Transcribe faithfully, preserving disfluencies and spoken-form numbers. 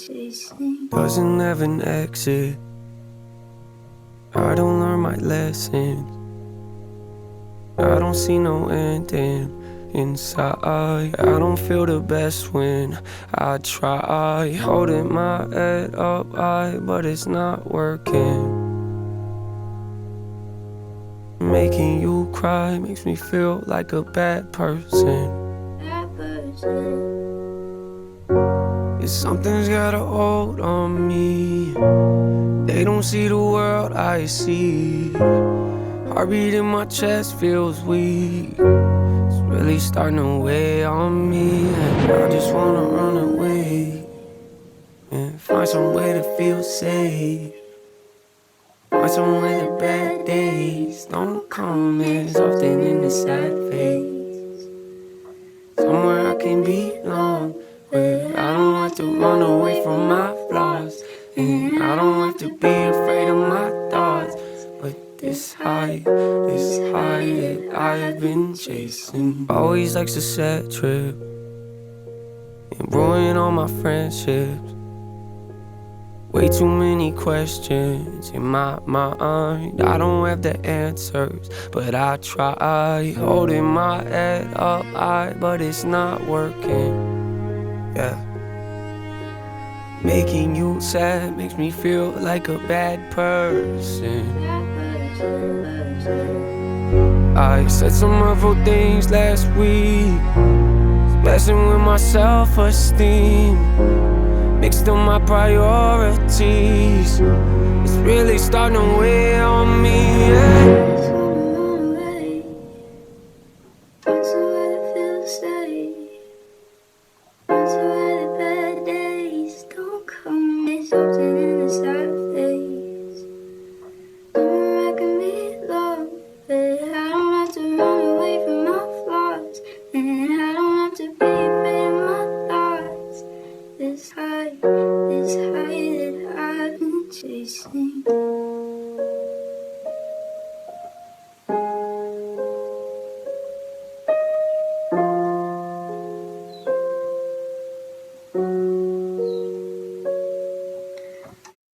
doesn't have an exit. I don't learn my lessons. I don't see no ending inside. I don't feel the best when I try. Holding my head up high, but it's not working. Making you cry makes me feel like a bad person. Yeah, something's got a hold on me. They don't see the world I see. Heartbeat in my chest feels weak. It's really starting to weigh on me, and I just wanna run away and find some way to feel safe. Find some way the bad days don't come as often in the sad phase. Somewhere I can belong, where I don't have to run away from my flaws, and I don't have to be afraid of my thoughts. But this high, this high that I have been chasing always likes to set trip and ruin all my friendships. Way too many questions in my mind. I don't have the answers, but I try. Holding my head up high, but it's not working. Yeah. Making you sad makes me feel like a bad person. I said some hurtful things last week, messing with my self-esteem. Mixed up my priorities. It's really starting to weigh on me, yeah.